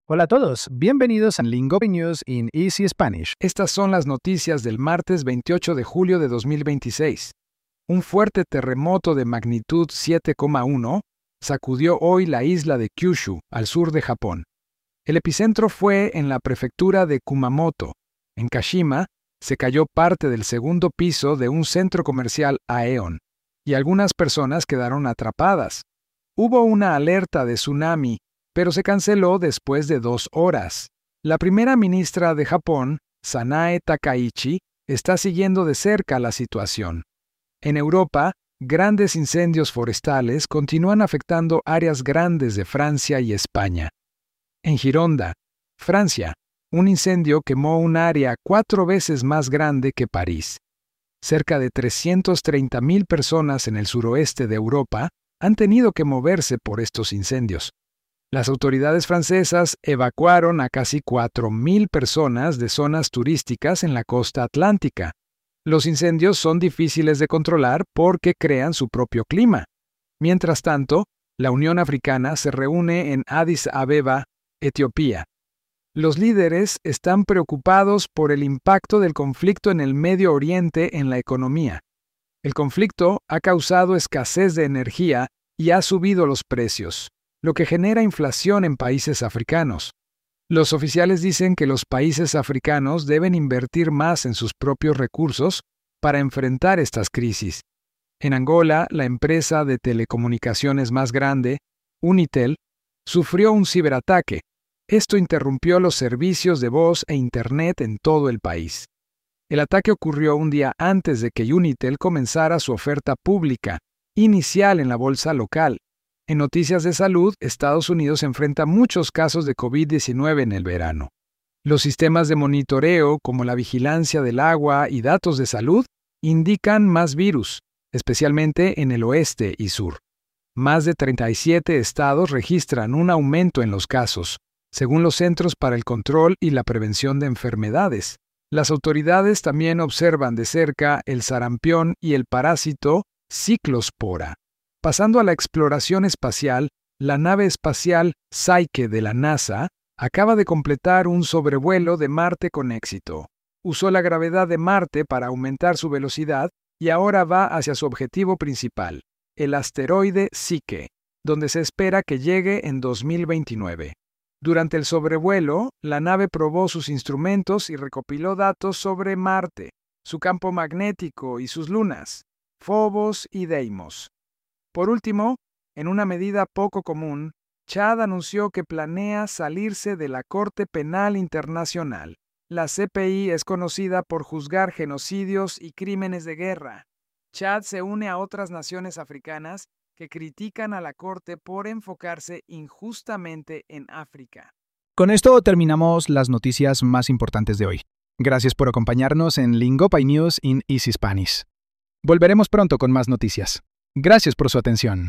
Hola a todos, bienvenidos a Lingopi News in Easy Spanish. Estas son las noticias del martes 28 de julio de 2026. Un fuerte terremoto de magnitud 7,1 sacudió hoy la isla de Kyushu, al sur de Japón. El epicentro fue en la prefectura de Kumamoto. En Kashima se cayó parte del segundo piso de un centro comercial Aeon, y algunas personas quedaron atrapadas. Hubo una alerta de tsunami, pero se canceló después de 2 horas. La primera ministra de Japón, Sanae Takaichi, está siguiendo de cerca la situación. En Europa, grandes incendios forestales continúan afectando áreas grandes de Francia y España. En Gironda, Francia, un incendio quemó un área 4 veces más grande que París. Cerca de 330.000 personas en el suroeste de Europa han tenido que moverse por estos incendios. Las autoridades francesas evacuaron a casi 4.000 personas de zonas turísticas en la costa atlántica. Los incendios son difíciles de controlar porque crean su propio clima. Mientras tanto, la Unión Africana se reúne en Addis Abeba, Etiopía. Los líderes están preocupados por el impacto del conflicto en el Medio Oriente en la economía. El conflicto ha causado escasez de energía y ha subido los precios, lo que genera inflación en países africanos. Los oficiales dicen que los países africanos deben invertir más en sus propios recursos para enfrentar estas crisis. En Angola, la empresa de telecomunicaciones más grande, Unitel, sufrió un ciberataque. Esto interrumpió los servicios de voz e Internet en todo el país. El ataque ocurrió un día antes de que Unitel comenzara su oferta pública, inicial en la bolsa local. En noticias de salud, Estados Unidos enfrenta muchos casos de COVID-19 en el verano. Los sistemas de monitoreo, como la vigilancia del agua y datos de salud, indican más virus, especialmente en el oeste y sur. Más de 37 estados registran un aumento en los casos, según los Centros para el Control y la Prevención de Enfermedades. Las autoridades también observan de cerca el sarampión y el parásito ciclospora. Pasando a la exploración espacial, la nave espacial Psyche de la NASA acaba de completar un sobrevuelo de Marte con éxito. Usó la gravedad de Marte para aumentar su velocidad y ahora va hacia su objetivo principal, el asteroide Psyche, donde se espera que llegue en 2029. Durante el sobrevuelo, la nave probó sus instrumentos y recopiló datos sobre Marte, su campo magnético y sus lunas, Phobos y Deimos. Por último, en una medida poco común, Chad anunció que planea salirse de la Corte Penal Internacional. La CPI es conocida por juzgar genocidios y crímenes de guerra. Chad se une a otras naciones africanas que critican a la Corte por enfocarse injustamente en África. Con esto terminamos las noticias más importantes de hoy. Gracias por acompañarnos en Lingopi News in Easy Spanish. Volveremos pronto con más noticias. Gracias por su atención.